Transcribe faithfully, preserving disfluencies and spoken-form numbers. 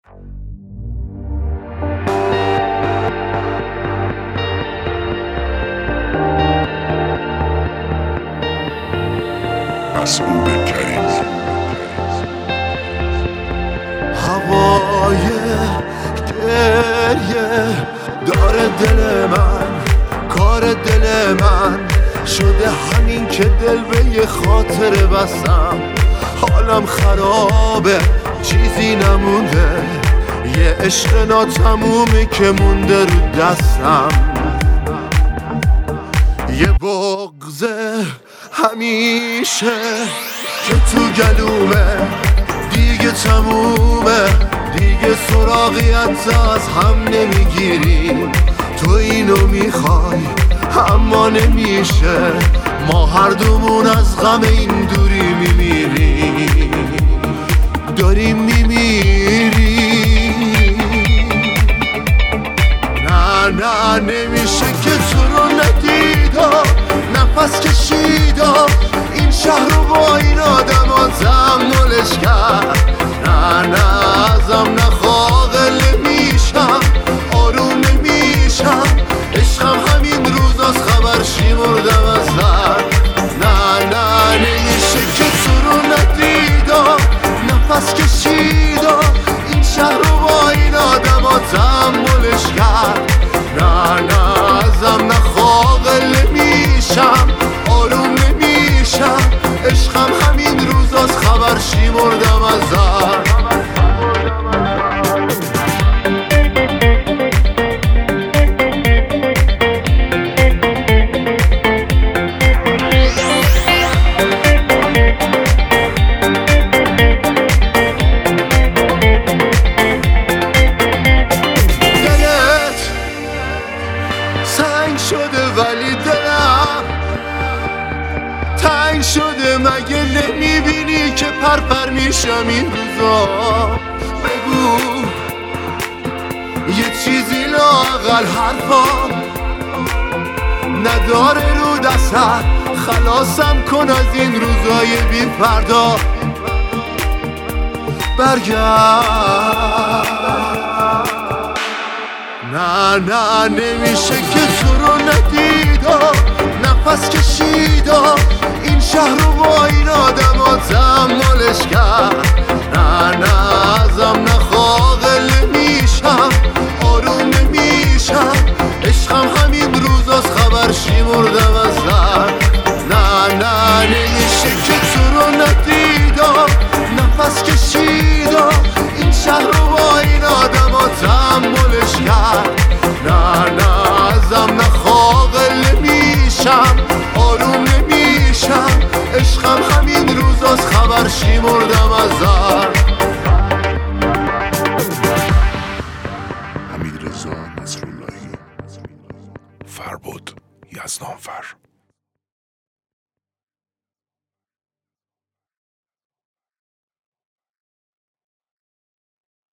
مسعود کریمی. هوای گریه داره دل من، کار دل من شده همین که دل به یه خاطره بستم. حالم خرابه چیزی نمونده، یه عشق ناتمومی که مونده رو دستم. یه بغضه همیشه که تو گلومه، دیگه تمومه، دیگه سراغی حتی از هم نمیگیریم. تو اینو میخوای اما نمیشه، ما هر دومون از غم این دوری میمیریم، داریم میمیریم. نه نه نمیشه که تو رو ندیدم، نفس کشیدم این شهر رو با این آدم ها تحملش کرد. نه نه ازم نخواه نمیشم، آروم نمیشم، عشقم همین روز از خبر شیمردم از در. نه نه نمیشه که تو رو ندیدم، نفس کشیدم این شهر رو با این آدم ها تحملش کرد. نه نه ازم نخواه نمیشم، آروم نمیشم، عشقم همین روز از خبر شیمردم از در. شده ولی دلم تنگ شده، مگه نمیبینی که پرپر میشم این روزا؟ بگو یه چیزی لااقل حرفام نداره رو دستت، خلاصم کن از این روزای بی فردا. برگرد. نه نه نمیشه که تو رو ندیدم، نفس کشیدم این شهر رو با این آدم ها تحملش کرد. نه نه